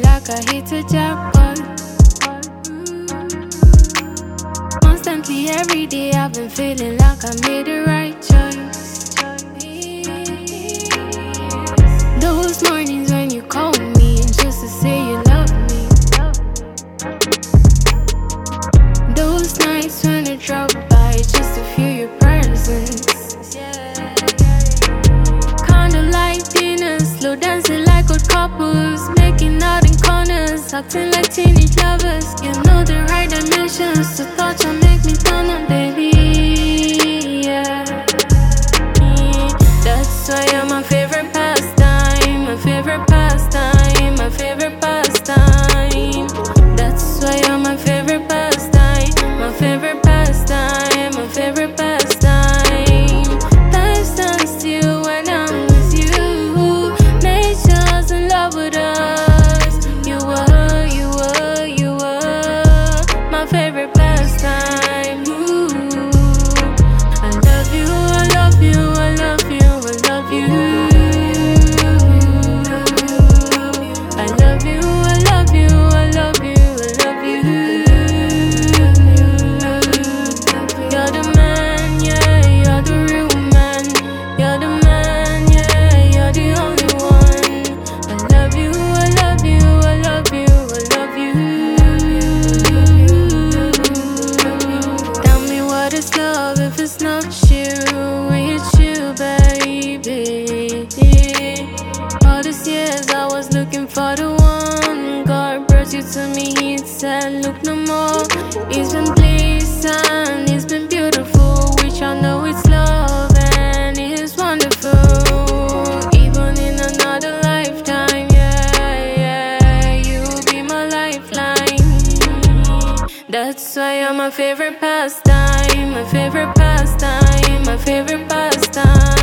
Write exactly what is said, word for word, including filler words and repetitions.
like I hit a jackpot. Constantly every day I've been feeling like I made the right choice. Those mornings when you call me just to say you love me. Those nights when I drop by just to feel your presence. Candlelight dinners, slow dancing like old couples, making out in corners, acting like teenage lovers. You know the right dimensions to touch and make me turn on, baby. Yeah, that's why you're my favorite pastime, my favorite pastime, my favorite pastime. That's why you're my favorite pastime, my favorite pastime, my favorite pastime. Time stands still when I'm with you. Nature's in love with us. You were, you were, you were my favorite pastime. Ooh. I love you, I love you, I love you, I love you. I love you, I love you, I love you, I love you. You're the man, yeah, you're the real man. You're the man, yeah, you're the only one. I love you, I love you, I love you, I love you. Tell me what is love if it's not you, it's you, baby. All these years I was looking for the one. God brought you to me, he said look no more. It's been bliss and it's been beautiful, which I know it's love and it is wonderful. Even in another lifetime, yeah, yeah, you'll be my lifeline. That's why you're my favorite pastime, my favorite pastime, my favorite pastime.